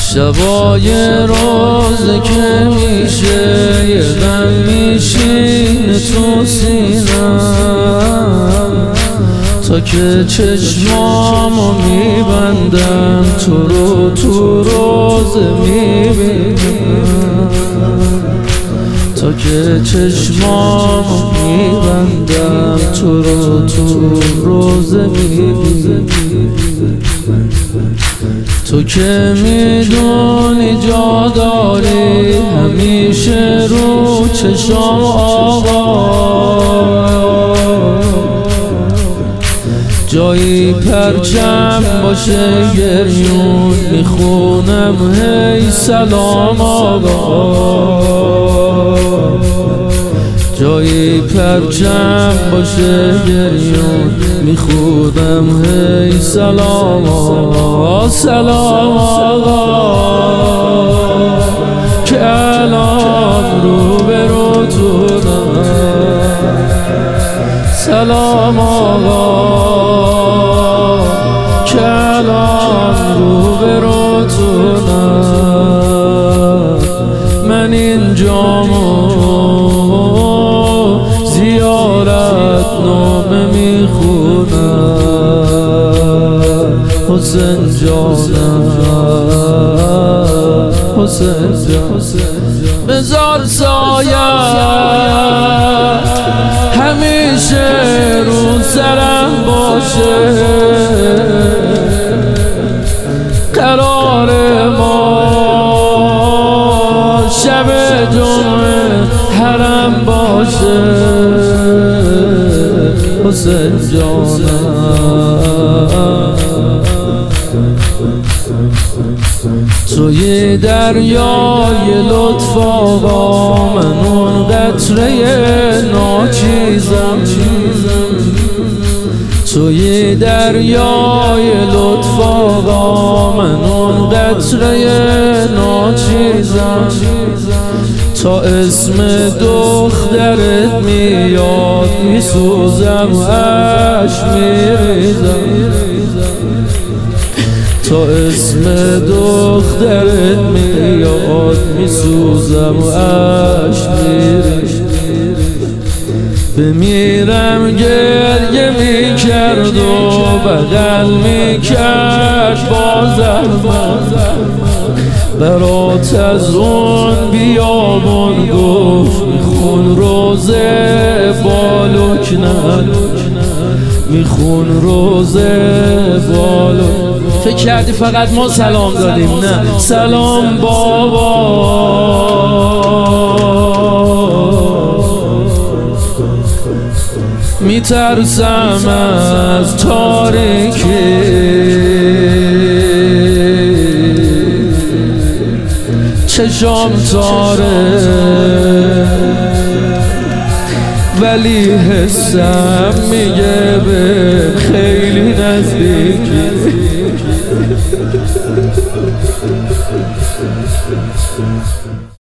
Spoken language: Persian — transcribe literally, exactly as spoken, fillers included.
شبای روزه که میشه یه غم میشینه تو سینم، تا که چشمامو میبندم تو رو تو روزه میبینم، تا که چشمامو میبندم تو رو تو روزه میبینم. تو که میدونی جا داری همیشه رو چشام آقا، جایی پرچم باشه گریون میخونم هی سلام آقا، جایی پرچم باشه گریون میخونم هی سلام آقا، سلام آقا که الان رو به رو تونم، سلام آقا که الان رو به رو تونم، من اینجامو زیارت نامه میخونم، حسین جانم حسین جان، بذار سایه همیشه رو سرم باشه، قرار ما شب جمعه حرم باشه، حسین جانم توی دریای لطف آقا، من اون قطره ناچیزم، توی دریای لطف آقا، من اون قطره ناچیزم، تا اسم دخترت میاد میسوزم اش میریزم، تا اسم دخترت میاد میسوزم و اش میریزم، بمیرم گریه میکرد و بغل میکرد بازم، برات از اون بیابون گفت میخون روزه بالوک نه، میخون روزه بالوک. فکر کردی فقط ما سلام دادیم؟ نه، سلام بابا میترسم از تاریکی، چشام تاره ولی حسم میگه